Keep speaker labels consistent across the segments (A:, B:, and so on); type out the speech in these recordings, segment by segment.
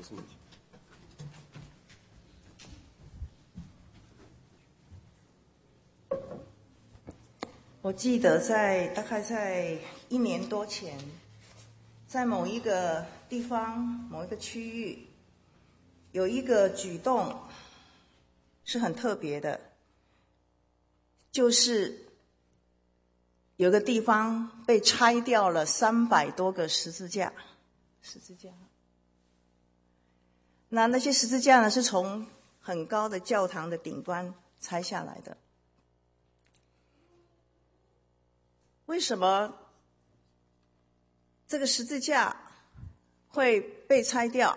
A: 什么？
B: 我记得大概在1年多前，在某一个地方、某一个区域，有一个举动是很特别的，就是有个地方被拆掉了300多个十字架。那些十字架呢，是从很高的教堂的顶端拆下来的。为什么这个十字架会被拆掉？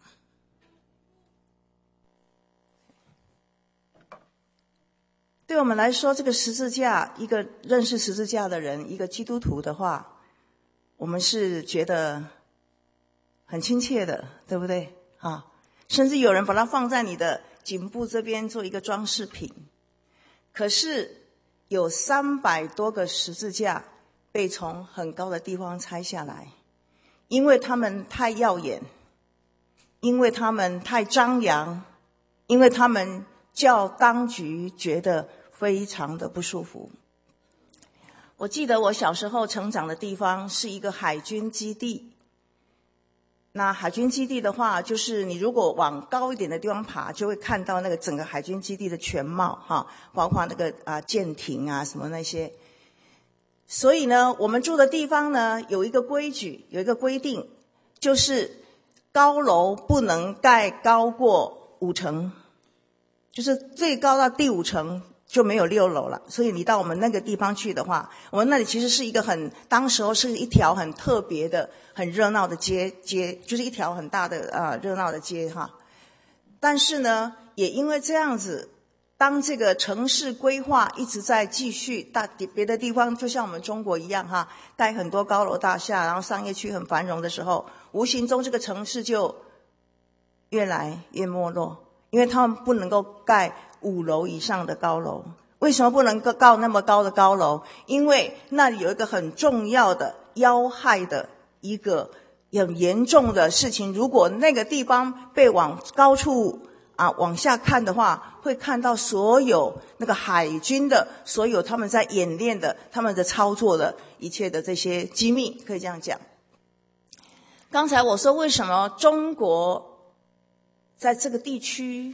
B: 对我们来说，这个十字架，一个认识十字架的人，一个基督徒的话，我们是觉得很亲切的，对不对？甚至有人把它放在你的颈部这边做一个装饰品。可是有300多个十字架被从很高的地方拆下来，因为他们太耀眼，因为他们太张扬，因为他们叫当局觉得非常的不舒服。我记得我小时候成长的地方是一个海军基地。那海军基地的话，就是你如果往高一点的地方爬，就会看到那个整个海军基地的全貌包括那个舰艇啊什么那些。所以呢，我们住的地方呢有一个规矩，有一个规定，就是高楼不能盖高过5层，就是最高到第5层就没有6楼了。所以你到我们那个地方去的话，我们那里其实是一个当时候是一条很特别的、很热闹的街，就是一条很大的热闹的街但是呢，也因为这样子，当这个城市规划一直在继续，别的地方就像我们中国一样盖很多高楼大厦，然后商业区很繁荣的时候，无形中这个城市就越来越没落，因为他们不能够盖5楼以上的高楼。为什么不能够盖那么高的高楼？因为那里有一个很重要的要害的一个很严重的事情，如果那个地方被往高处往下看的话，会看到所有那个海军的所有他们在演练的、他们的操作的一切的这些机密，可以这样讲。刚才我说为什么中国在这个地区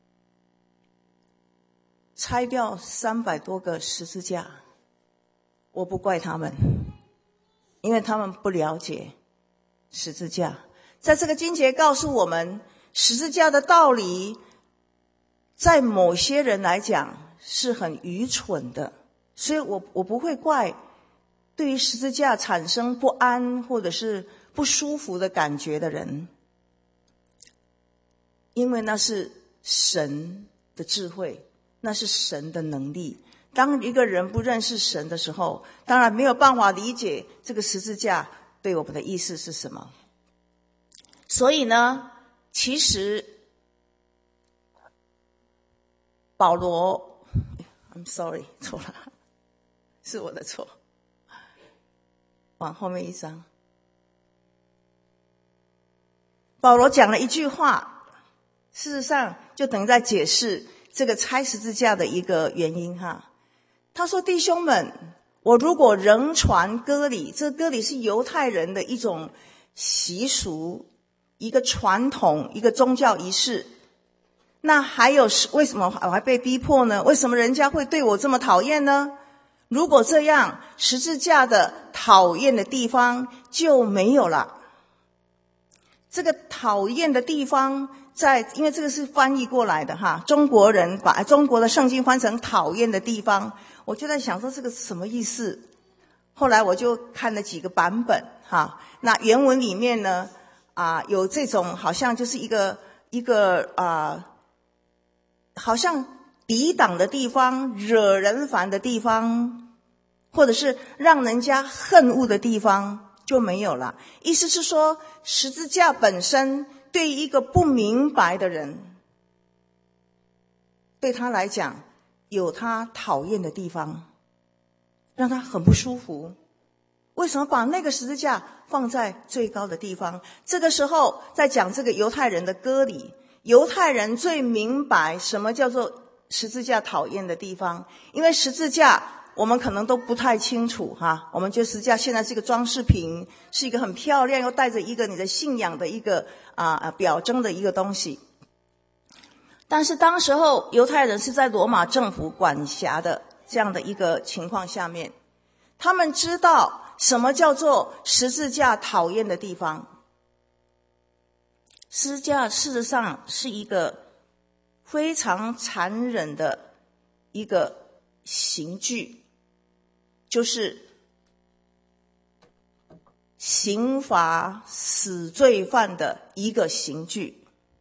B: 拆掉300多个十字架，我不怪他们，因为他们不了解十字架。在这个经节告诉我们，十字架的道理在某些人来讲是很愚蠢的，所以我不会怪对于十字架产生不安或者是不舒服的感觉的人，因为那是神的智慧，那是神的能力。当一个人不认识神的时候，当然没有办法理解这个十字架对我们的意思是什么。所以呢，其实保罗 I'm sorry 错了，是我的错，往后面一张。保罗讲了一句话，事实上就等于在解释这个拆十字架的一个原因他说，弟兄们，我如果仍传割礼，这个割礼是犹太人的一种习俗，一个传统，一个宗教仪式，那还有为什么我还被逼迫呢？为什么人家会对我这么讨厌呢？如果这样，十字架的讨厌的地方就没有了。这个讨厌的地方因为这个是翻译过来的中国人把中国的圣经翻成讨厌的地方，我就在想说这个什么意思。后来我就看了几个版本那原文里面呢有这种好像就是一个好像抵挡的地方，惹人烦的地方，或者是让人家恨恶的地方就没有了。意思是说，十字架本身对于一个不明白的人，对他来讲有他讨厌的地方，让他很不舒服。为什么把那个十字架放在最高的地方。这个时候在讲这个犹太人的歌里，犹太人最明白什么叫做十字架讨厌的地方，因为十字架我们可能都不太清楚哈，我们觉得十字架现在是一个装饰品，是一个很漂亮又带着一个你的信仰的一个表征的一个东西。但是当时候犹太人是在罗马政府管辖的这样的一个情况下面，他们知道什么叫做十字架讨厌的地方。十字架事实上是一个非常残忍的一个刑具，就是刑罚死罪犯的一个刑具。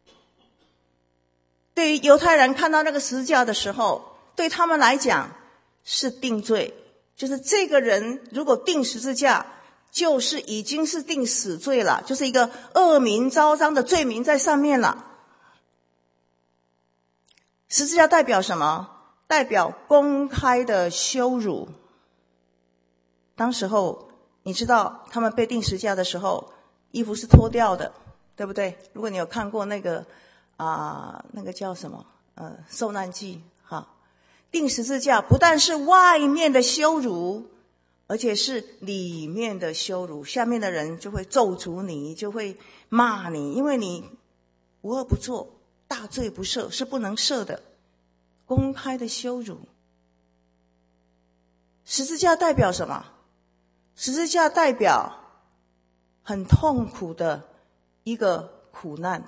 B: 对于犹太人看到那个十字架的时候，对他们来讲是定罪，就是这个人如果定十字架，就是已经是定死罪了，就是一个恶名昭彰的罪名在上面了。十字架代表什么？代表公开的羞辱。当时候你知道他们被定十字架的时候，衣服是脱掉的，对不对？如果你有看过那个那个叫什么受难记哈，定十字架不但是外面的羞辱，而且是里面的羞辱，下面的人就会咒诅你，就会骂你，因为你无恶不作，大罪不赦，是不能赦的，公开的羞辱。十字架代表什么？十字架代表很痛苦的一个苦难。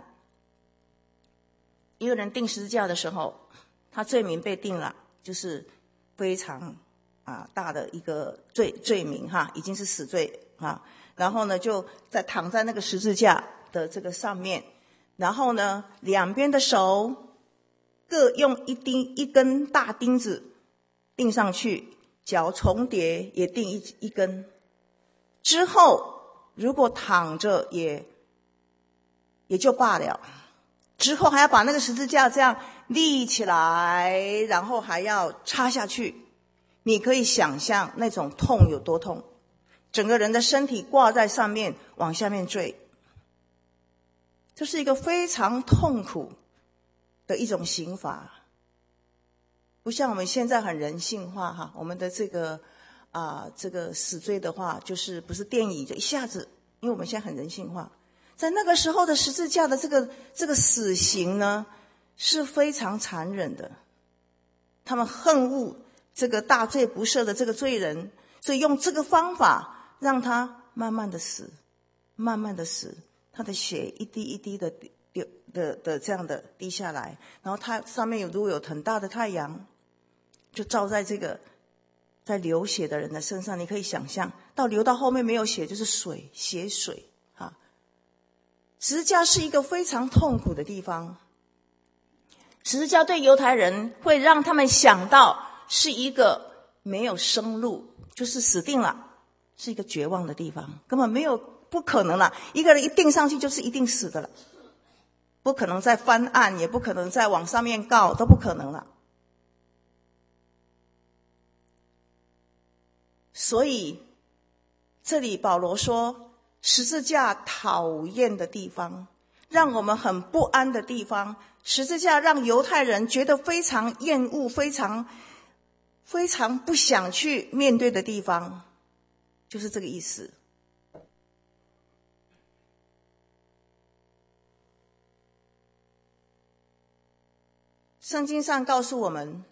B: 一个人定十字架的时候，他罪名被定了，就是非常大的一个罪名哈，已经是死罪啊。然后呢，就在躺在那个十字架的这个上面，然后呢，两边的手各用一根大钉子钉上去，脚重叠也钉一根。之后如果躺着也就罢了，之后还要把那个十字架这样立起来，然后还要插下去。你可以想象那种痛有多痛，整个人的身体挂在上面往下面坠。这是一个非常痛苦的一种刑罚，不像我们现在很人性化哈。我们的这个死罪的话，就是不是电椅就一下子，因为我们现在很人性化。在那个时候的十字架的这个死刑呢，是非常残忍的。他们恨恶这个大罪不赦的这个罪人，所以用这个方法让他慢慢的死，慢慢的死，他的血一滴一滴的这样的滴下来，然后它上面如果有很大的太阳，就照在这个在流血的人的身上。你可以想象到流到后面没有血，就是水，血水啊。十字架是一个非常痛苦的地方。十字架对犹太人会让他们想到是一个没有生路，就是死定了，是一个绝望的地方，根本没有，不可能了。一个人一钉上去就是一定死的了，不可能再翻案，也不可能再往上面告，都不可能了。所以这里保罗说，十字架讨厌的地方，让我们很不安的地方，十字架让犹太人觉得非常厌恶，非常不想去面对的地方，就是这个意思。圣经上告诉我们，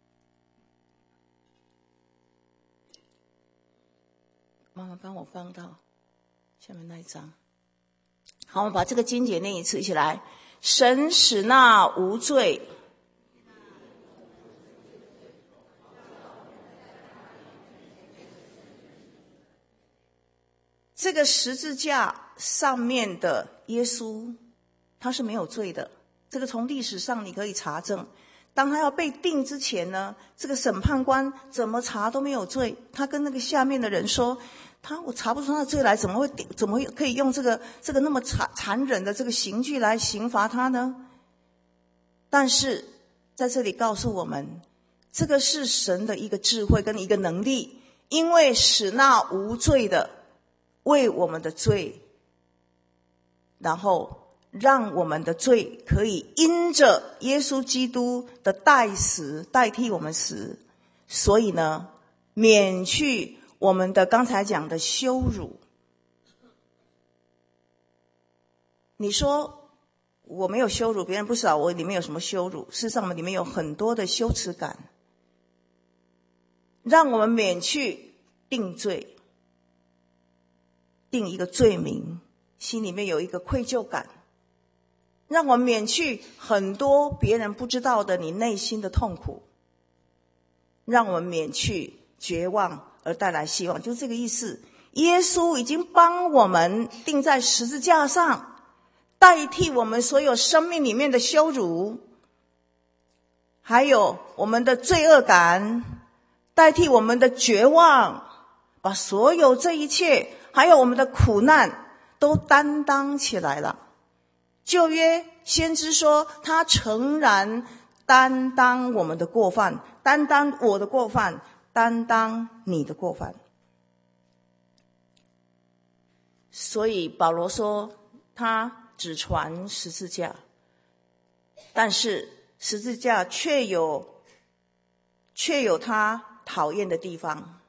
B: 妈妈帮我放到下面那一章。好，我们把这个经节念一次，一起来。神使那无罪这个十字架上面的耶稣，他是没有罪的。这个从历史上你可以查证。当他要被定之前呢，这个审判官怎么查都没有罪。他跟那个下面的人说，我查不出他的罪来，怎么会可以用这个那么残忍的这个刑具来刑罚他呢？但是在这里告诉我们，这个是神的一个智慧跟一个能力，因为使那无罪的为我们的罪，然后让我们的罪可以因着耶稣基督的代死代替我们死，所以呢，免去我们的刚才讲的羞辱。你说我没有羞辱别人，不少，我里面有什么羞辱？事实上我们里面有很多的羞耻感，让我们免去定罪，定一个罪名，心里面有一个愧疚感，让我们免去很多别人不知道的你内心的痛苦，让我们免去绝望而带来希望，就这个意思。耶稣已经帮我们钉在十字架上，代替我们所有生命里面的羞辱，还有我们的罪恶感，代替我们的绝望，把所有这一切还有我们的苦难都担当起来了。旧约先知说，他诚然担当我们的过犯，担当我的过犯，担当你的过犯。所以保罗说，他只传十字架，但是十字架却有他讨厌的地方。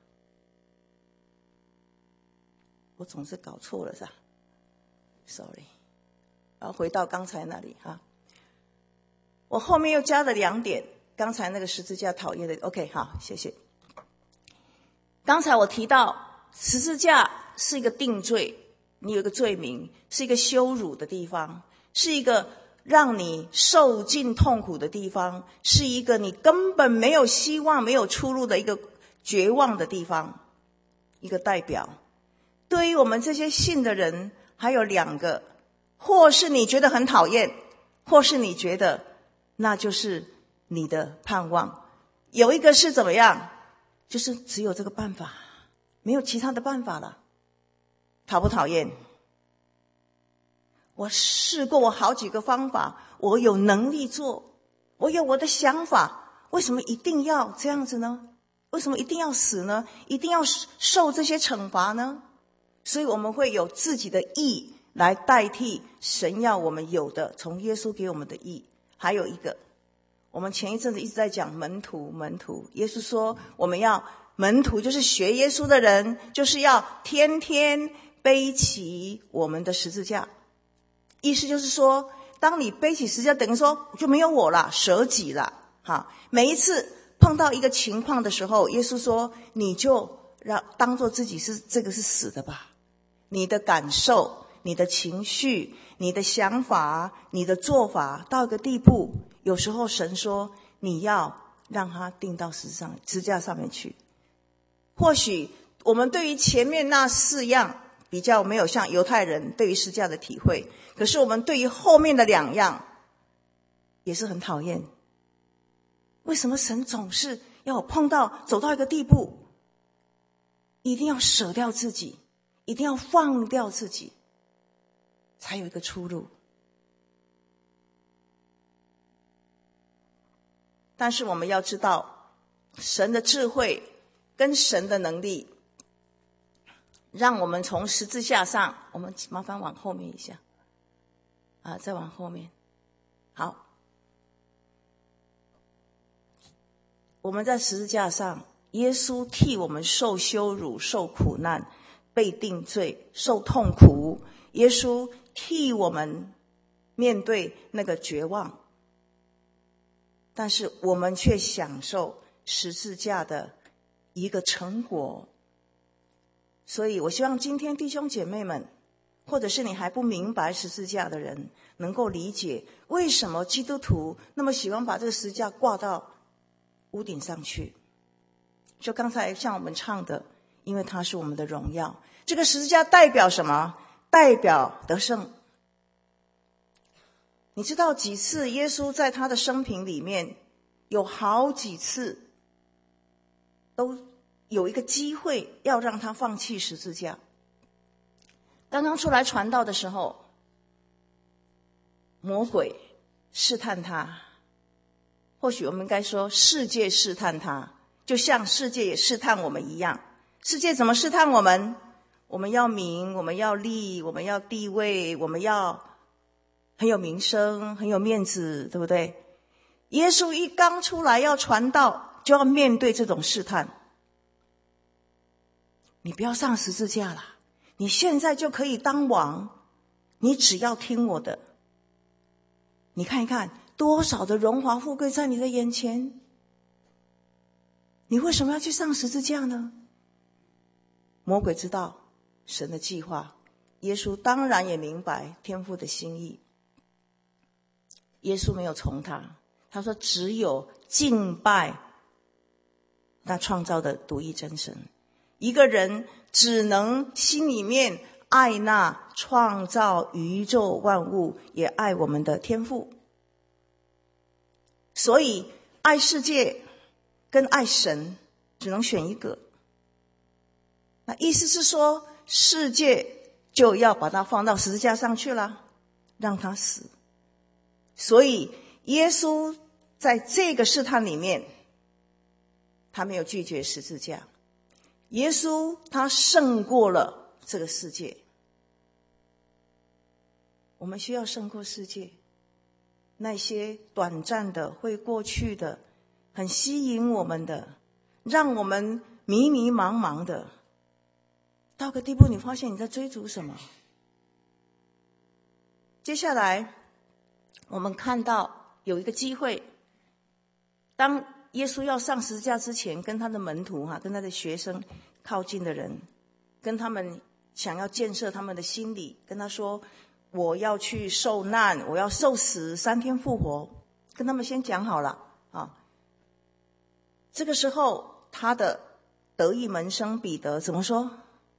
B: 我总是搞错了是吧 ？Sorry， 然后回到刚才那里哈。我后面又加了2点，刚才那个十字架讨厌的 ，OK， 好，谢谢。刚才我提到十字架是一个定罪，你有一个罪名，是一个羞辱的地方，是一个让你受尽痛苦的地方，是一个你根本没有希望没有出路的一个绝望的地方，一个代表。对于我们这些信的人，还有2个，或是你觉得很讨厌，或是你觉得那就是你的盼望。有一个是怎么样？就是只有这个办法，没有其他的办法了。讨不讨厌？我试过我好几个方法，我有能力做，我有我的想法，为什么一定要这样子呢？为什么一定要死呢？一定要受这些惩罚呢？所以我们会有自己的义来代替神要我们有的，从耶稣给我们的义。还有一个，我们前一阵子一直在讲门徒，耶稣说我们要门徒，就是学耶稣的人，就是要天天背起我们的十字架。意思就是说，当你背起十字架，等于说就没有我了，舍己了。每一次碰到一个情况的时候，耶稣说你就当作自己是这个是死的吧。你的感受，你的情绪，你的想法，你的做法到一个地步，有时候神说你要让它钉到十字架上面去。或许我们对于前面那4样比较没有像犹太人对于十字架的体会，可是我们对于后面的2样也是很讨厌。为什么神总是要我走到一个地步，一定要舍掉自己，一定要放掉自己，才有一个出路？但是我们要知道，神的智慧跟神的能力，让我们从十字架上，我们麻烦往后面一下再往后面。好，我们在十字架上，耶稣替我们受羞辱、受苦难、被定罪、受痛苦，耶稣替我们面对那个绝望，但是我们却享受十字架的一个成果。所以我希望今天弟兄姐妹们，或者是你还不明白十字架的人，能够理解为什么基督徒那么喜欢把这个十字架挂到屋顶上去。就刚才像我们唱的，因为它是我们的荣耀。这个十字架代表什么？代表得胜。你知道几次耶稣在他的生平里面，有好几次都有一个机会要让他放弃十字架。刚刚出来传道的时候，魔鬼试探他，或许我们应该说世界试探他，就像世界也试探我们一样。世界怎么试探我们？ 我们要名，我们要利，我们要地位，我们要很有名声，很有面子，对不对？耶稣一刚出来要传道，就要面对这种试探。你不要上十字架啦，你现在就可以当王，你只要听我的。你看一看，多少的荣华富贵在你的眼前，你为什么要去上十字架呢？魔鬼知道神的计划，耶稣当然也明白天父的心意。耶稣没有从他说只有敬拜那创造的独一真神。一个人只能心里面爱那创造宇宙万物，也爱我们的天父。所以爱世界跟爱神只能选一个。那意思是说，世界就要把它放到十字架上去了，让它死。所以耶稣在这个试探里面，他没有拒绝十字架。耶稣他胜过了这个世界。我们需要胜过世界，那些短暂的会过去的，很吸引我们的，让我们迷迷茫茫的，到个地步你发现你在追逐什么。接下来我们看到有一个机会，当耶稣要上十字架之前，跟他的门徒跟他的学生靠近的人，跟他们想要建设他们的心理，跟他说我要去受难，我要受死，3天复活，跟他们先讲好了啊。这个时候他的得意门生彼得怎么说？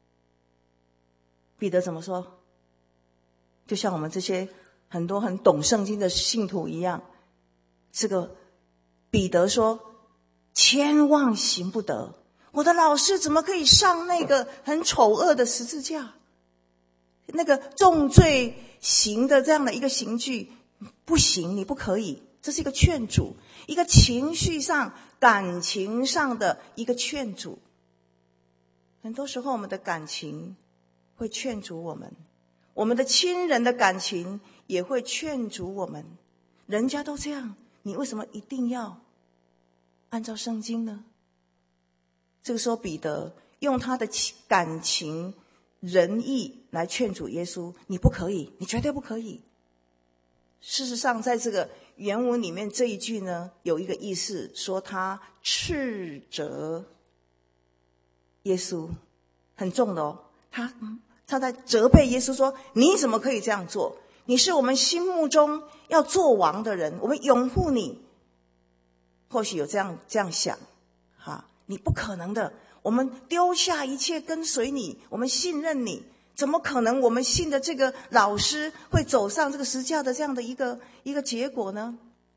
B: 彼得怎么说？就像我们这些很多很懂圣经的信徒一样，这个彼得说千万行不得，我的老师怎么可以上那个很丑恶的十字架，那个重罪刑的这样的一个刑具，不行，你不可以。这是一个劝阻，一个情绪上感情上的一个劝阻。很多时候我们的感情会劝阻我们，我们的亲人的感情也会劝阻我们。人家都这样，你为什么一定要按照圣经呢？这个时候彼得用他的感情仁义来劝阻耶稣，你不可以，你绝对不可以。事实上在这个原文里面这一句呢，有一个意思，说他斥责耶稣，很重的哦。他在责备耶稣说，你怎么可以这样做？你是我们心目中要做王的人，我们拥护你。或许有这样想你不可能的，我们丢下一切跟随你，我们信任你，怎么可能我们信的这个老师会走上这个十字架的这样的一个结果呢？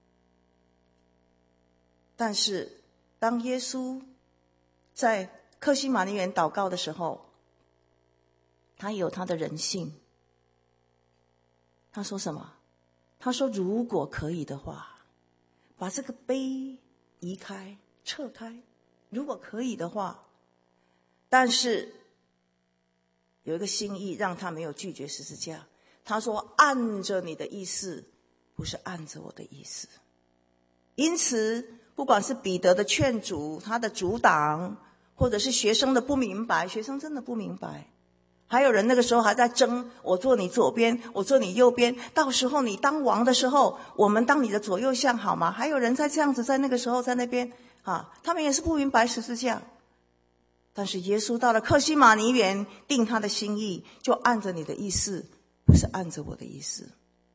B: 但是当耶稣在客西马尼园祷告的时候，他有他的人性。他说什么？他说如果可以的话，把这个杯移开，撤开，如果可以的话。但是有一个心意让他没有拒绝十字架，他说按着你的意思，不是按着我的意思。因此不管是彼得的劝阻，他的阻挡，或者是学生的不明白，学生真的不明白，还有人那个时候还在争，我坐你左边，我坐你右边，到时候你当王的时候，我们当你的左右相好吗？还有人在这样子，在那个时候在那边他们也是不明白十字架。但是耶稣到了客西马尼园定他的心意，就按着你的意思，不是按着我的意思。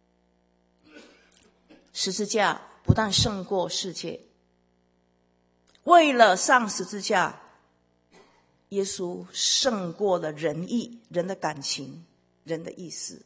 B: 十字架不但胜过世界，为了上十字架，耶稣胜过了人意，人的感情，人的意思。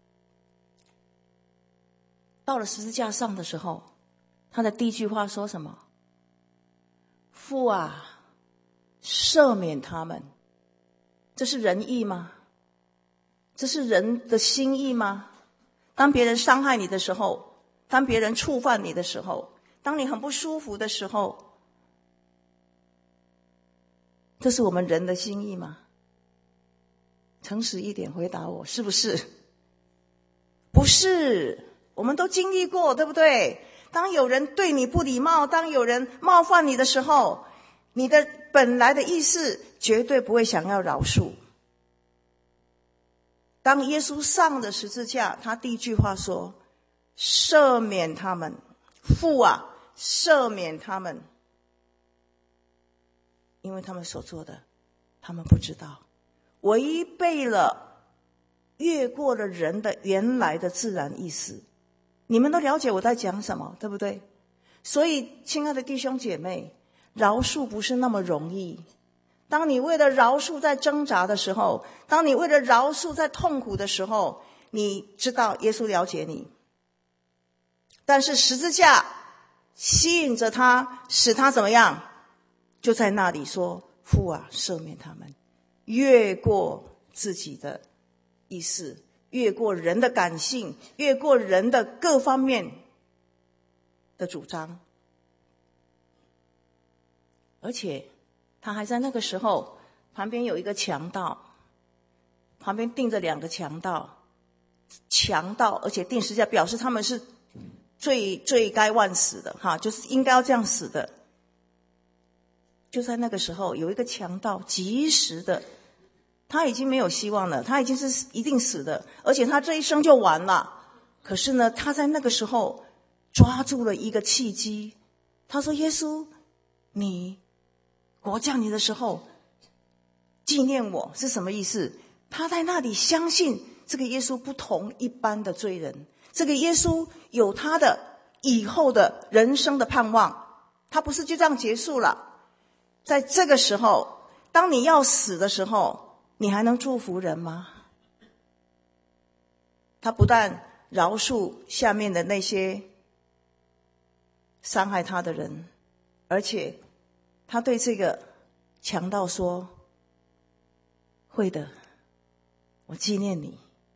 B: 到了十字架上的时候，他的第一句话说什么？父啊，赦免他们。这是人意吗？这是人的心意吗？当别人伤害你的时候，当别人触犯你的时候，当你很不舒服的时候，这是我们人的心意吗？ 诚实一点回答我，是不是？不是，我们都经历过，对不对？当有人对你不礼貌，当有人冒犯你的时候，你的本来的意思绝对不会想要饶恕。当耶稣上了十字架，他第一句话说：赦免他们，父啊，赦免他们，因为他们所做的他们不知道，违背了，越过了人的原来的自然意思。你们都了解我在讲什么，对不对？所以亲爱的弟兄姐妹，饶恕不是那么容易。当你为了饶恕在挣扎的时候，当你为了饶恕在痛苦的时候，你知道耶稣了解你，但是十字架吸引着他，使他怎么样？就在那里说：父啊，赦免他们，越过自己的意思，越过人的感性，越过人的各方面的主张。而且他还在那个时候，旁边有一个强盗，旁边盯着2个强盗，而且钉十字架，表示他们是罪该万死的哈，就是应该要这样死的。就在那个时候，有一个强盗及时的，他已经没有希望了，他已经是一定死的，而且他这一生就完了。可是呢，他在那个时候抓住了一个契机，他说：耶稣，你国降临的时候纪念我，是什么意思？他在那里相信这个耶稣不同一般的罪人，这个耶稣有他的以后的人生的盼望，他不是就这样结束了。在这个时候，当你要死的时候，你还能祝福人吗？他不但饶恕下面的那些伤害他的人，而且他对这个强盗说：会的，我纪念你。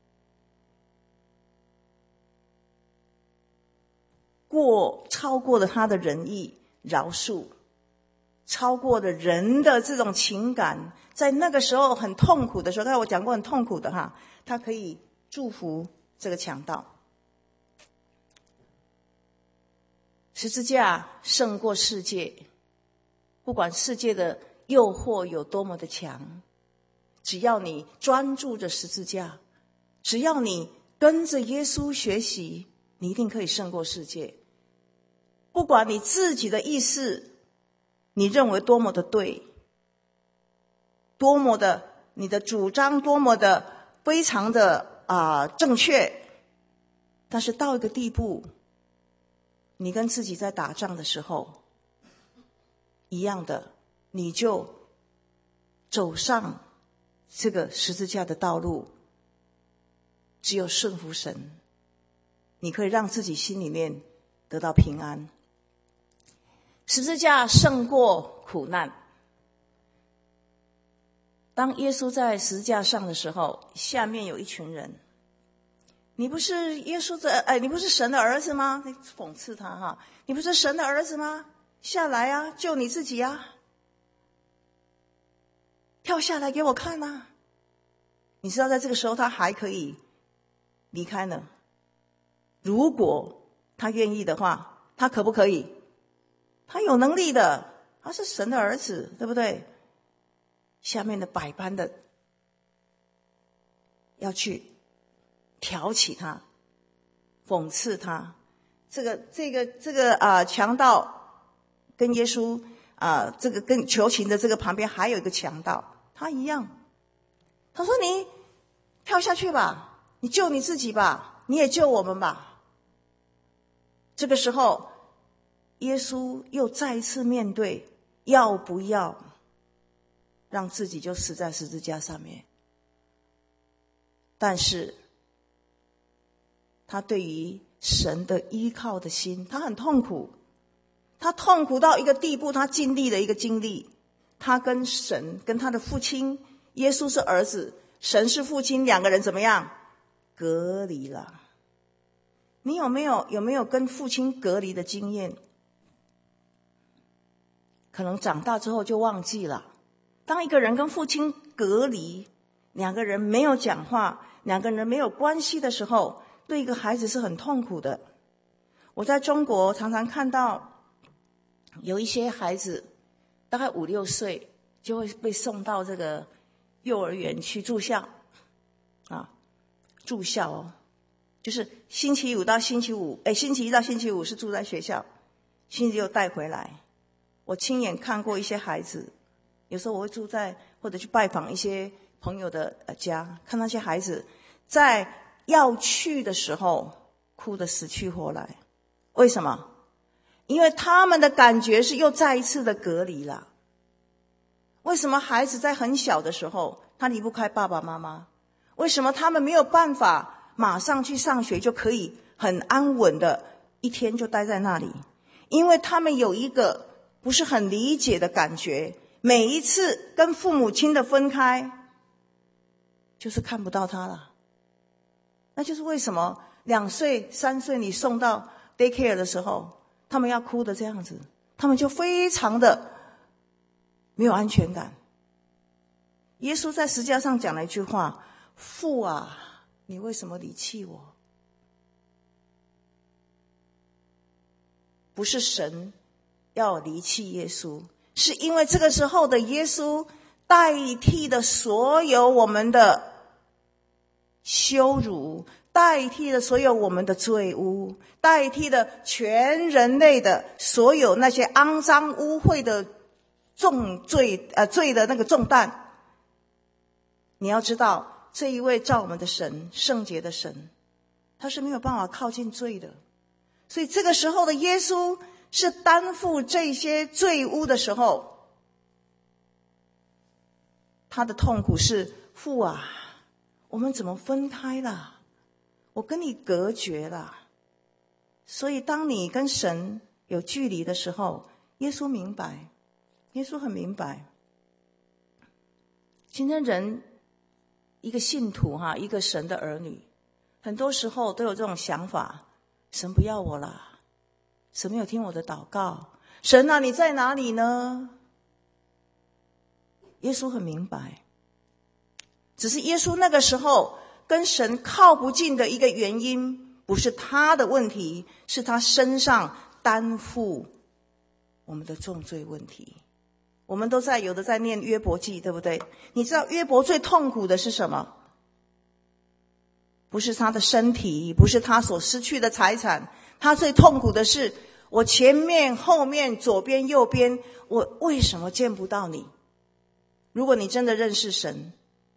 B: 超过了他的仁义饶恕，超过了人的这种情感，在那个时候很痛苦的时候，刚才我讲过很痛苦的哈，他可以祝福这个强盗。十字架胜过世界，不管世界的诱惑有多么的强，只要你专注着十字架，只要你跟着耶稣学习，你一定可以胜过世界。不管你自己的意思你认为多么的对，多么的你的主张多么的非常的正确，但是到一个地步，你跟自己在打仗的时候一样的，你就走上这个十字架的道路，只有顺服神，你可以让自己心里面得到平安。十字架胜过苦难。当耶稣在十字架上的时候，下面有一群人，你不是耶稣的你不是神的儿子吗？你讽刺他哈，你不是神的儿子吗？下来啊，救你自己啊，跳下来给我看啊。你知道在这个时候他还可以离开呢，如果他愿意的话，他可不可以？他有能力的，他是神的儿子，对不对？下面的百般的要去挑起他，讽刺他。这个强盗跟耶稣这个跟求情的这个旁边还有一个强盗，他一样。他说：你跳下去吧，你救你自己吧，你也救我们吧。这个时候耶稣又再一次面对要不要让自己就死在十字架上面。但是他对于神的依靠的心，他很痛苦，他痛苦到一个地步，他经历了一个经历，他跟神跟他的父亲，耶稣是儿子，神是父亲，两个人怎么样？隔离了。你有没有跟父亲隔离的经验？可能长大之后就忘记了。当一个人跟父亲隔离， 两个人没有讲话，两个人没有关系的时候，对一个孩子是很痛苦的。我在中国常常看到有一些孩子大概5、6岁就会被送到这个幼儿园去住校啊，住校哦，就是星期一到星期五是住在学校，星期六带回来。我亲眼看过一些孩子，有时候我会住在或者去拜访一些朋友的家，看那些孩子在要去的时候哭得死去活来。为什么？因为他们的感觉是又再一次的隔离了。为什么孩子在很小的时候他离不开爸爸妈妈？为什么他们没有办法马上去上学就可以很安稳的一天就待在那里？因为他们有一个不是很理解的感觉，每一次跟父母亲的分开就是看不到他了。那就是为什么2岁3岁你送到 daycare 的时候他们要哭的这样子，他们就非常的没有安全感。耶稣在十字架上讲了一句话，父啊，你为什么离弃我？不是神要离弃耶稣，是因为这个时候的耶稣代替了所有我们的羞辱，代替了所有我们的罪污，代替了全人类的所有那些肮脏污秽的罪的那个重担。你要知道，这一位造我们的神，圣洁的神，他是没有办法靠近罪的。所以这个时候的耶稣是担负这些罪污的时候，他的痛苦是，父啊，我们怎么分开了？我跟你隔绝了。所以当你跟神有距离的时候，耶稣明白，耶稣很明白。今天人一个信徒一个神的儿女，很多时候都有这种想法，神不要我了，神没有听我的祷告，神啊，你在哪里呢？耶稣很明白，只是耶稣那个时候跟神靠不近的一个原因，不是他的问题，是他身上担负我们的重罪问题。我们都有的在念约伯记，对不对？你知道约伯最痛苦的是什么？不是他的身体，不是他所失去的财产，他最痛苦的是，我前面后面左边右边，我为什么见不到你？如果你真的认识神，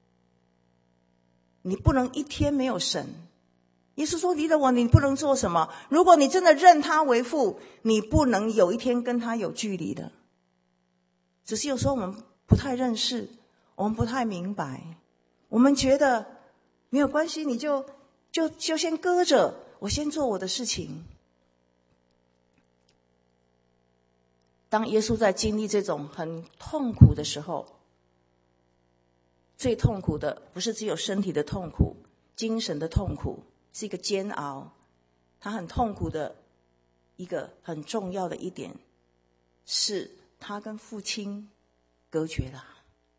B: 你不能一天没有神。耶稣说，离了我你不能做什么？如果你真的认他为父，你不能有一天跟他有距离的。只是有时候我们不太认识，我们不太明白，我们觉得没有关系，你就先搁着，我先做我的事情。当耶稣在经历这种很痛苦的时候，最痛苦的不是只有身体的痛苦，精神的痛苦，是一个煎熬。他很痛苦的一个很重要的一点是，他跟父亲隔绝了。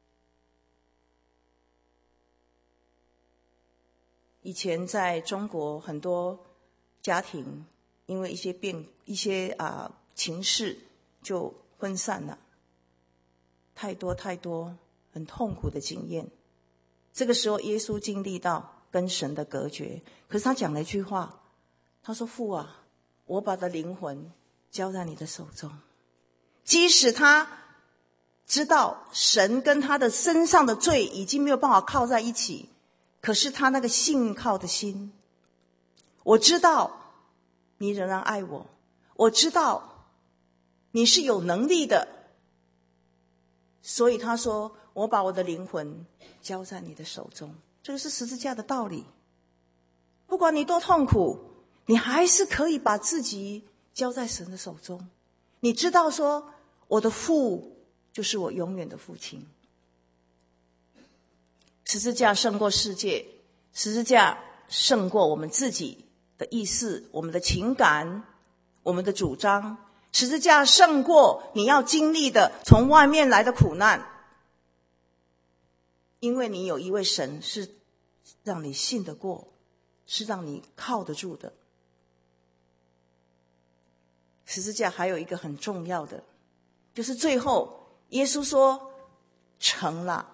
B: 以前在中国很多家庭因为一些情势就分散了，太多很痛苦的经验。这个时候耶稣经历到跟神的隔绝，可是他讲了一句话，他说，父啊，我把的灵魂交在你的手中。即使他知道神跟他的身上的罪已经没有办法靠在一起，可是他那个信靠的心，我知道你仍然爱我，我知道你是有能力的，所以他说，我把我的灵魂交在你的手中。这个是十字架的道理。不管你多痛苦，你还是可以把自己交在神的手中。你知道说，我的父就是我永远的父亲。十字架胜过世界，十字架胜过我们自己的意识，我们的情感，我们的主张。十字架胜过你要经历的从外面来的苦难。 因为你有一位神是让你信得过，是让你靠得住的。十字架还有一个很重要的，就是最后耶稣说成了。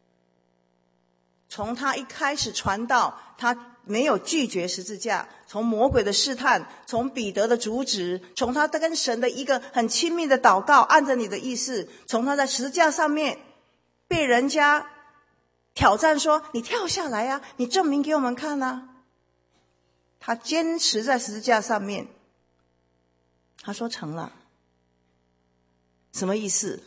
B: 从他一开始传道，他没有拒绝十字架，从魔鬼的试探，从彼得的阻止，从他跟神的一个很亲密的祷告，按着你的意思，从他在十字架上面被人家挑战说你跳下来啊，你证明给我们看啊，他坚持在十字架上面，他说成了。什么意思？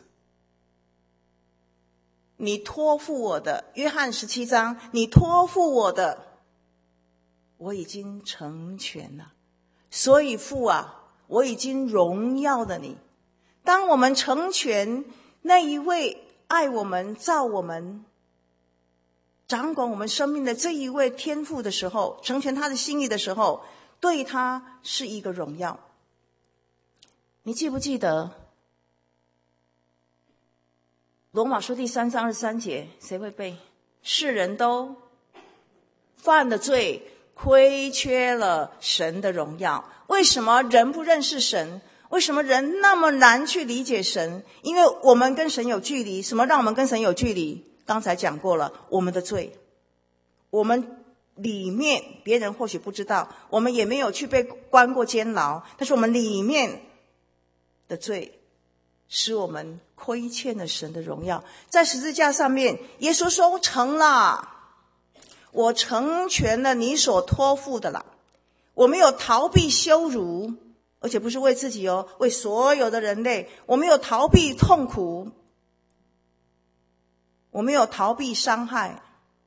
B: 你托付我的，约翰17章，你托付我的，我已经成全了。所以父啊，我已经荣耀了你。当我们成全那一位爱我们、造我们、掌管我们生命的这一位天父的时候，成全他的心意的时候，对他是一个荣耀。你记不记得罗马书第3章23节，谁会背？世人都犯了罪，亏缺了神的荣耀。为什么人不认识神？为什么人那么难去理解神？因为我们跟神有距离。什么让我们跟神有距离？刚才讲过了，我们的罪。我们里面别人或许不知道，我们也没有去被关过监牢，但是我们里面的罪使我们亏欠了神的荣耀。在十字架上面，耶稣说成了，我成全了你所托付的了。我没有逃避羞辱，而且不是为自己哦，为所有的人类。我没有逃避痛苦，我没有逃避伤害，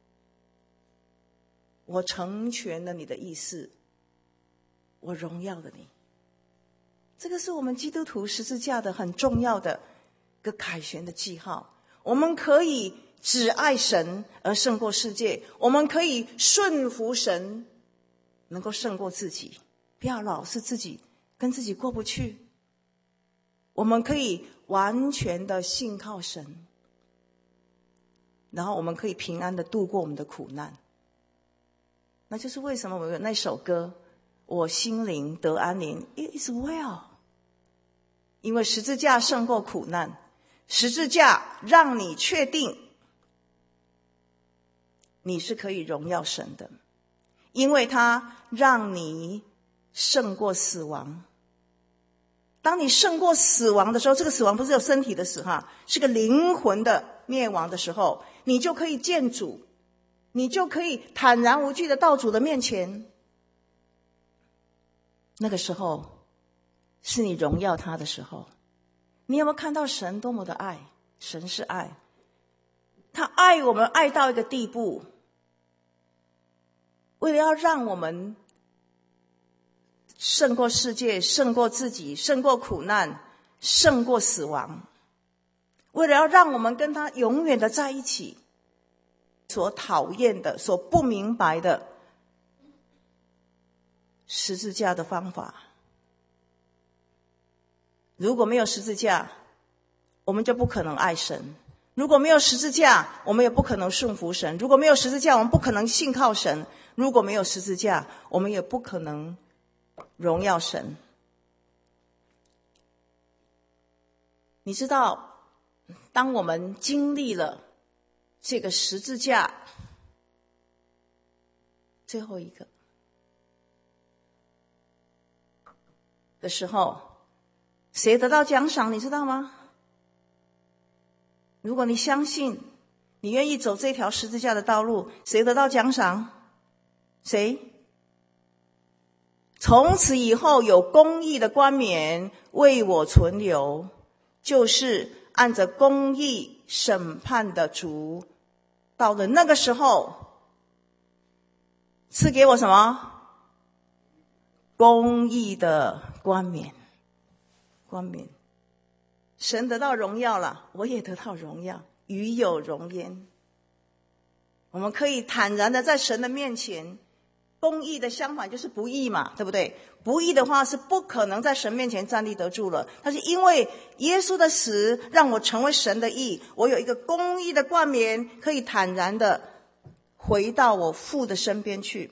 B: 我成全了你的意思，我荣耀了你。这个是我们基督徒十字架的很重要的一个凯旋的记号。我们可以只爱神而胜过世界，我们可以顺服神，能够胜过自己，不要老是自己跟自己过不去。我们可以完全的信靠神，然后我们可以平安的度过我们的苦难。那就是为什么我有那首歌，我心灵得安宁 It is well。 因为十字架胜过苦难，十字架让你确定你是可以荣耀神的，因为它让你胜过死亡。当你胜过死亡的时候，这个死亡不是有身体的死哈，是个灵魂的灭亡的时候，你就可以见主，你就可以坦然无惧的到主的面前。那个时候是你荣耀他的时候。你有没有看到神多么的爱？神是爱，他爱我们爱到一个地步，为了要让我们胜过世界，胜过自己，胜过苦难，胜过死亡，为了要让我们跟他永远的在一起，所讨厌的，所不明白的十字架的方法。如果没有十字架，我们就不可能爱神；如果没有十字架，我们也不可能顺服神；如果没有十字架，我们不可能信靠神；如果没有十字架，我们也不可能荣耀神。你知道，当我们经历了这个十字架最后一个的时候，谁得到奖赏你知道吗？如果你相信，你愿意走这条十字架的道路，谁得到奖赏？谁？从此以后有公义的冠冕为我存留，就是按着公义审判的主，到了那个时候赐给我什么？公义的冠冕。冠冕，神得到荣耀了，我也得到荣耀，与有荣焉。我们可以坦然的在神的面前， 公义的相反就是不义嘛，对不对？不义的话是不可能在神面前站立得住了。但是因为耶稣的死让我成为神的义，我有一个公义的冠冕，可以坦然的回到我父的身边去。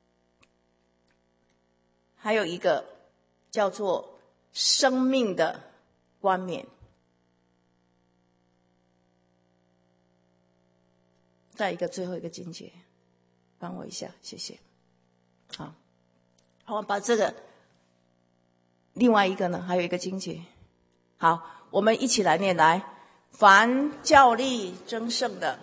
B: 还有一个叫做生命的冠冕。再一个最后一个境界，帮我一下，谢谢。好，我把这个另外一个呢，还有一个境界。好，我们一起来念来，凡教力争胜的，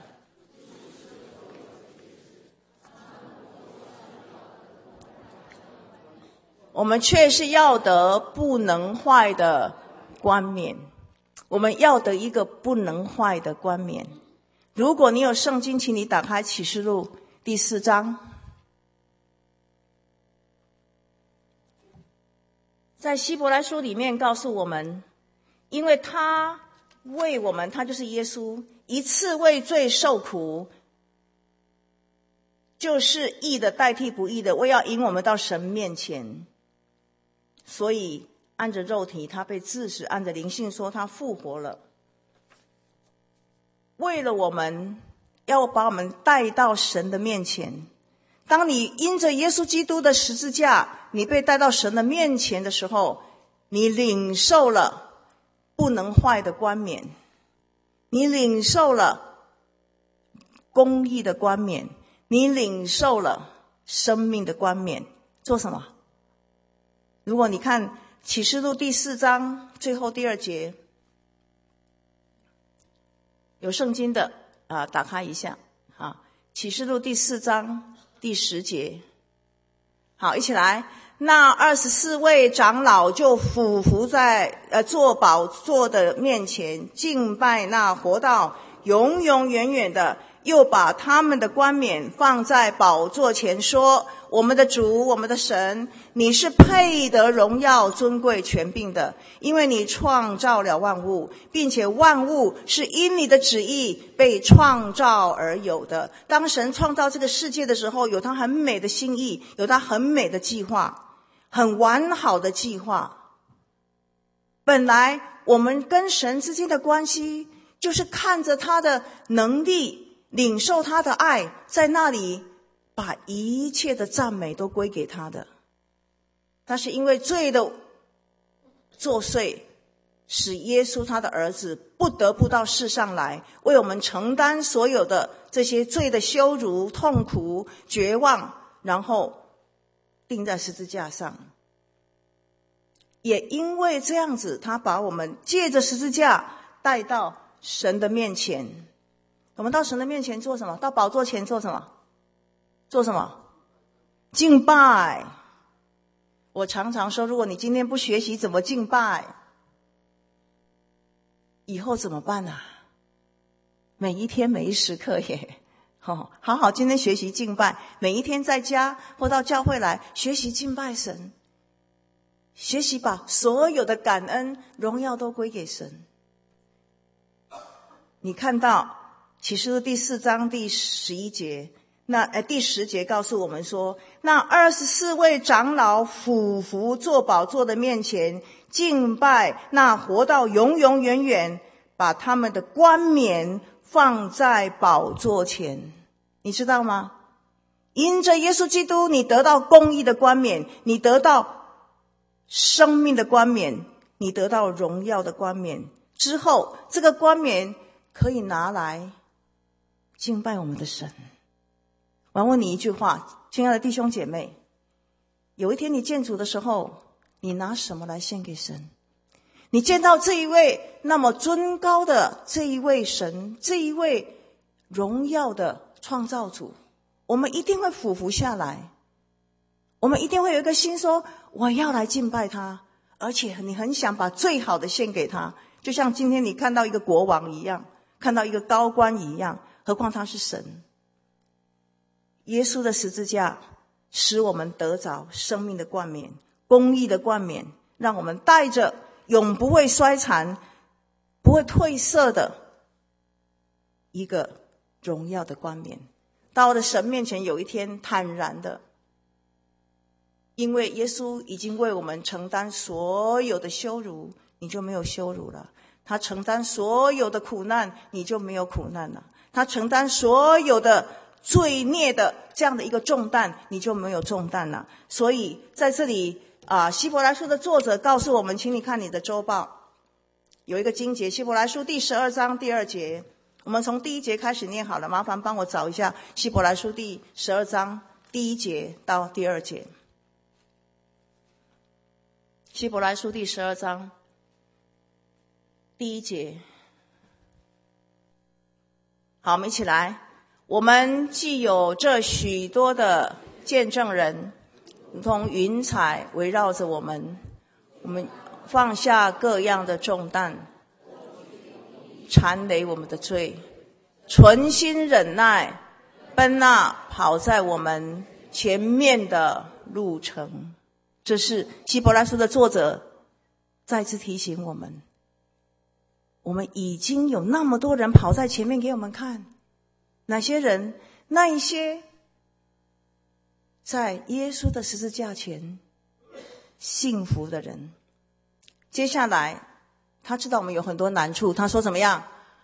B: 我们却是要得不能坏的冠冕。我们要得一个不能坏的冠冕。如果你有圣经，请你打开启示录第4章。在希伯来书里面告诉我们，因为他为我们，他就是耶稣，一次为罪受苦，就是义的代替不义的，为要引我们到神面前。所以按着肉体他被治死，按着灵性说他复活了，为了我们，要把我们带到神的面前。当你因着耶稣基督的十字架，你被带到神的面前的时候，你领受了不能坏的冠冕，你领受了公义的冠冕，你领受了生命的冠冕。做什么？如果你看启示录第4章最后第2节，有圣经的打开一下啊，启示录第4章第10节。好，一起来。那24位长老就俯伏在坐宝座的面前，敬拜那活到永永远远的，又把他们的冠冕放在宝座前，说：我们的主，我们的神，你是配得荣耀尊贵权柄的，因为你创造了万物，并且万物是因你的旨意被创造而有的。当神创造这个世界的时候，有他很美的心意，有他很美的计划，很完好的计划。本来我们跟神之间的关系，就是看着他的能力，领受他的爱，在那里把一切的赞美都归给他的。但是因为罪的作祟，使耶稣他的儿子不得不到世上来，为我们承担所有的这些罪的羞辱、痛苦、绝望，然后钉在十字架上。也因为这样子，他把我们借着十字架带到神的面前。我们到神的面前做什么？到宝座前做什么？做什么？敬拜。我常常说，如果你今天不学习怎么敬拜，以后怎么办啊？每一天每一时刻耶，好好今天学习敬拜，每一天在家或到教会来学习敬拜神，学习把所有的感恩荣耀都归给神。你看到启示录第4章第11节，第10节告诉我们说，那24位长老俯伏坐宝座的面前，敬拜那活到永永远远，把他们的冠冕放在宝座前。你知道吗？因着耶稣基督，你得到公义的冠冕，你得到生命的冠冕，你得到荣耀的冠冕之后，这个冠冕可以拿来敬拜我们的神。我要问你一句话，亲爱的弟兄姐妹，有一天你见主的时候，你拿什么来献给神？你见到这一位那么尊高的这一位神，这一位荣耀的创造主，我们一定会俯伏下来，我们一定会有一个心说，我要来敬拜他，而且你很想把最好的献给他，就像今天你看到一个国王一样，看到一个高官一样，何况他是神。耶稣的十字架使我们得着生命的冠冕，公义的冠冕，让我们带着永不会衰残、不会褪色的一个荣耀的冠冕，到了神面前，有一天坦然的因为耶稣已经为我们承担所有的羞辱，你就没有羞辱了。他承担所有的苦难，你就没有苦难了。他承担所有的罪孽的这样的一个重担，你就没有重担了。所以在这里希伯来书的作者告诉我们，请你看你的周报，有一个经节，希伯来书第12章第2节，我们从第1节开始念好了，麻烦帮我找一下希伯来书第12章第1节到第2节。希伯来书第12章第1节，好，我们一起来。我们既有这许多的见证人，如同云彩围绕着我们，我们放下各样的重担，缠累我们的罪，存心忍耐，奔那跑在我们前面的路程。这是希伯来书的作者再次提醒我们，我们已经有那么多人跑在前面给我们看。哪些人？那一些在耶稣的十字架前幸福的人。接下来他知道我们有很多难处，他说怎么样？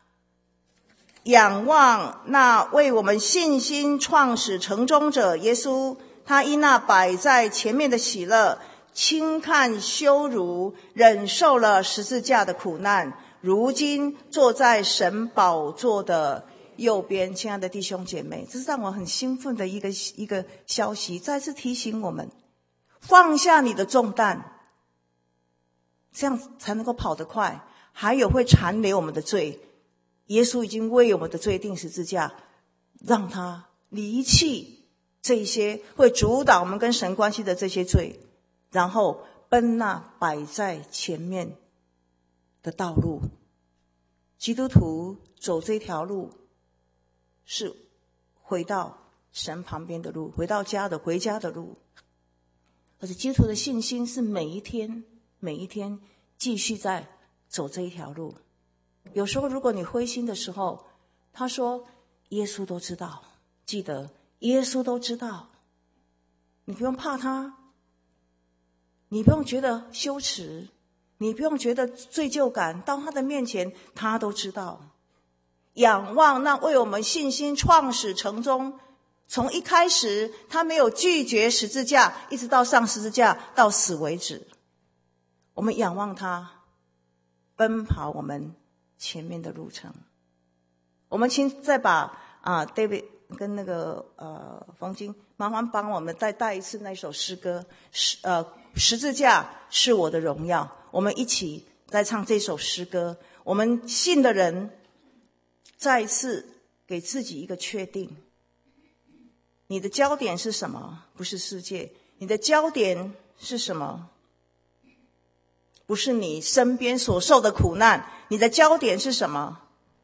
B: 仰望那为我们信心创始成终者耶稣，他因那摆在前面的喜乐，轻看羞辱，忍受了十字架的苦难，如今坐在神宝座的右边。亲爱的弟兄姐妹，这是让我很兴奋的一个消息，再次提醒我们放下你的重担，这样才能够跑得快，还有会缠累我们的罪。耶稣已经为我们的罪定十字架，让他离弃这些会阻挡我们跟神关系的这些罪，然后奔那摆在前面的道路。基督徒走这条路是回到神旁边的路，回到家的回家的路。而且基督徒的信心是每一天继续在走这一条路。有时候如果你灰心的时候，他说耶稣都知道，记得耶稣都知道，你不用怕他，你不用觉得羞耻，你不用觉得罪疚感，到他的面前他都知道。仰望那为我们信心创始成终，从一开始他没有拒绝十字架，一直到上十字架到死为止。我们仰望他，奔跑我们前面的路程。我们请再把David 跟那个冯金，麻烦帮我们再带一次那首诗歌，十字架是我的荣耀。我们一起再唱这首诗歌。我们信的人再一次给自己一个确定，你的焦点是什么？不是世界。你的焦点是什么？不是你身边所受的苦难，你的焦点是什么？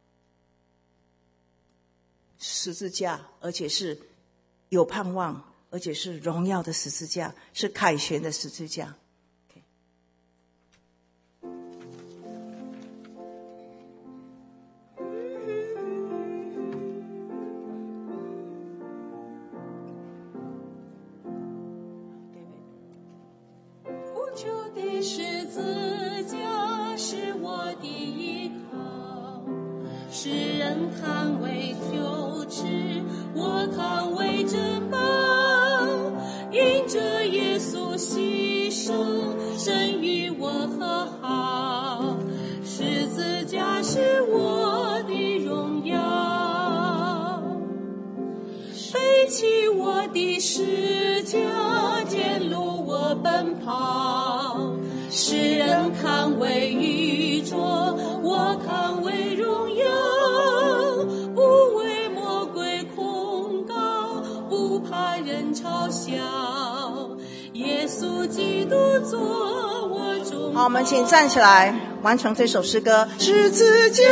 B: 十字架，而且是有盼望，而且是荣耀的十字架，是凯旋的十字架。
A: 世人看为羞耻，我看为珍宝。因着耶稣牺牲，神与我和好。十字架是我的荣耀，背起我的十架，艰路我奔跑。世人看为愚拙，我看为荣耀。嘲笑耶稣基督做我中。
B: 好，我们请站起来完成这首诗歌。
A: 十字架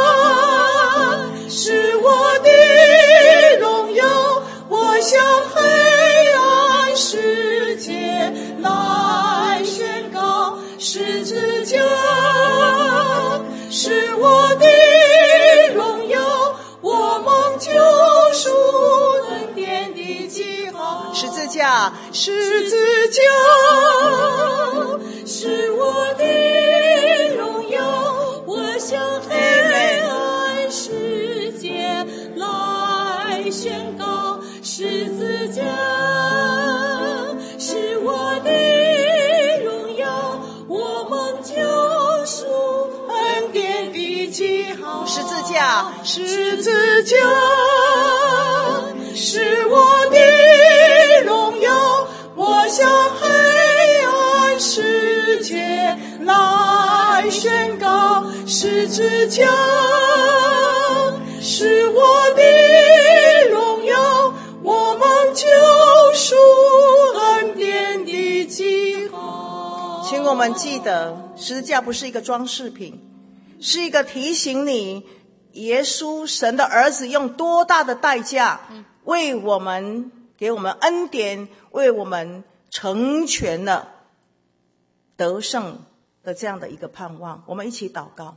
A: 是我的荣耀，我向黑暗世界来宣告。十字架是我的荣耀，我蒙救赎恩典的记号。
B: 十字架架，十字架
A: 是我的荣耀，我向黑暗世界来宣告，十字架是我的荣耀，我蒙救赎恩典的记号。
B: 十字架，十字架是我的荣耀，我向黑暗世界来宣告，十字架是我的荣耀，我蒙救赎恩典的记号。请我们记得，十字架不是一个装饰品，是一个提醒你，耶稣神的儿子用多大的代价为我们给我们恩典，为我们成全了得胜的这样的一个盼望。我们一起祷告。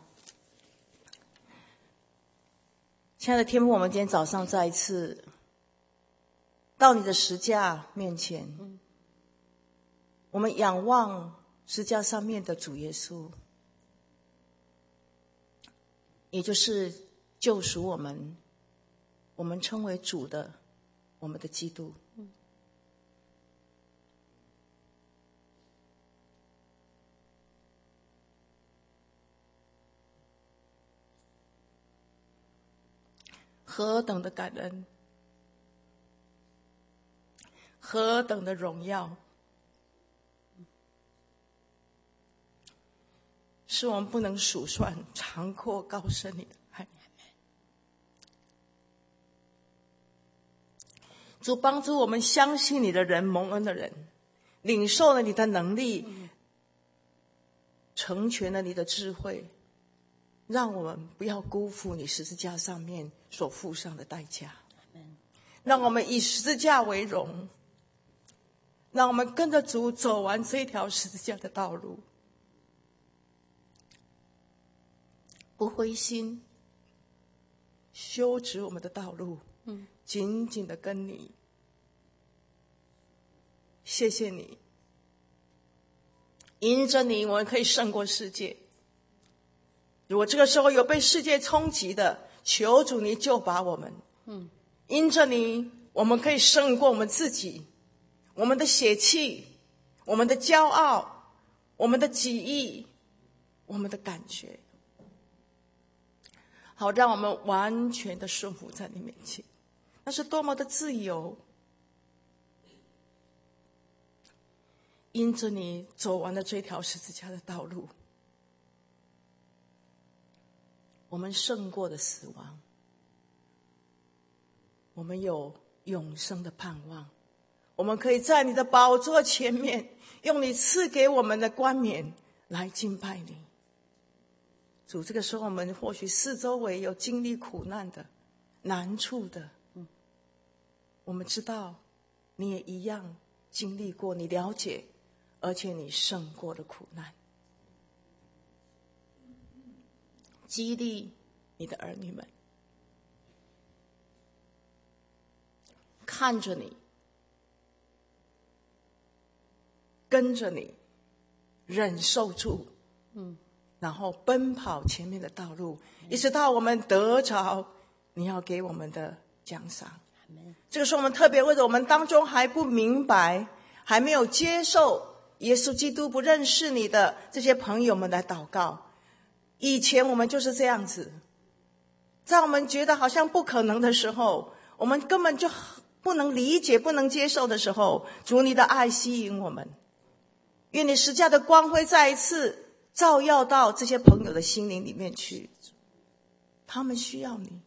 B: 亲爱的天父，我们今天早上再一次到你的十架面前，我们仰望十架上面的主耶稣，也就是救赎我们称为主的我们的基督。何等的感恩，何等的荣耀，是我们不能数算长阔高深你的爱。主帮助我们相信你的人，蒙恩的人，领受了你的能力，成全了你的智慧，让我们不要辜负你十字架上面所付上的代价。让我们以十字架为荣，让我们跟着主走完这条十字架的道路，不灰心，修直我们的道路，紧紧的跟你。谢谢你，因着你我们可以胜过世界。如果这个时候有被世界冲击的，求主你救拔我们。因着你我们可以胜过我们自己，我们的血气，我们的骄傲，我们的己意，我们的感觉，好让我们完全的顺服在你面前。那是多么的自由。因着你走完了这条十字架的道路，我们胜过了死亡，我们有永生的盼望，我们可以在你的宝座前面，用你赐给我们的冠冕来敬拜你。主，这个时候我们或许四周围有经历苦难的、难处的，我们知道你也一样经历过，你了解，而且你胜过了苦难。激励你的儿女们，看着你，跟着你，忍受住，然后奔跑前面的道路，一直到我们得着你要给我们的奖赏。这个时候我们特别为着我们当中还不明白，还没有接受耶稣基督，不认识你的这些朋友们来祷告。以前我们就是这样子，在我们觉得好像不可能的时候，我们根本就不能理解、不能接受的时候，主你的爱吸引我们，愿你十架的光辉再一次照耀到这些朋友的心灵里面去，他们需要你。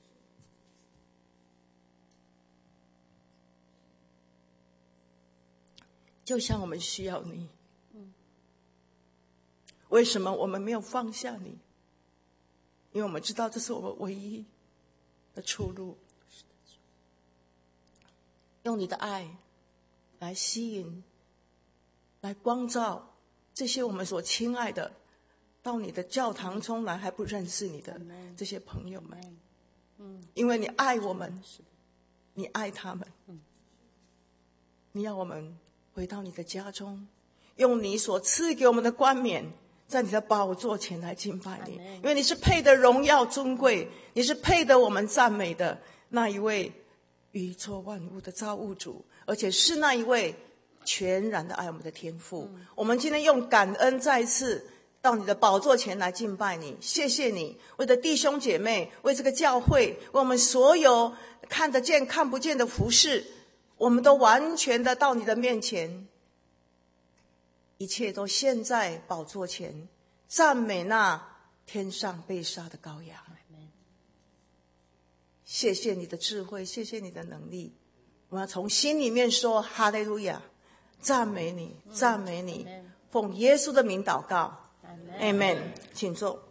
B: 就像我们需要你。为什么我们没有放下你？因为我们知道这是我们唯一的出路。用你的爱来吸引，来光照这些我们所亲爱的，到你的教堂中来还不认识你的这些朋友们。因为你爱我们，你爱他们。 你要我们回到你的家中，用你所赐给我们的冠冕，在你的宝座前来敬拜你，因为你是配得荣耀尊贵，你是配得我们赞美的那一位宇宙万物的造物主，而且是那一位全然的爱我们的天父。我们今天用感恩再一次到你的宝座前来敬拜你，谢谢你，为了弟兄姐妹，为这个教会，为我们所有看得见看不见的服事，我们都完全的到你的面前，一切都献在宝座前，赞美那天上被杀的羔羊。谢谢你的智慧，谢谢你的能力，我要从心里面说哈利路亚，赞美你，赞美你，奉耶稣的名祷告， Amen。 请坐。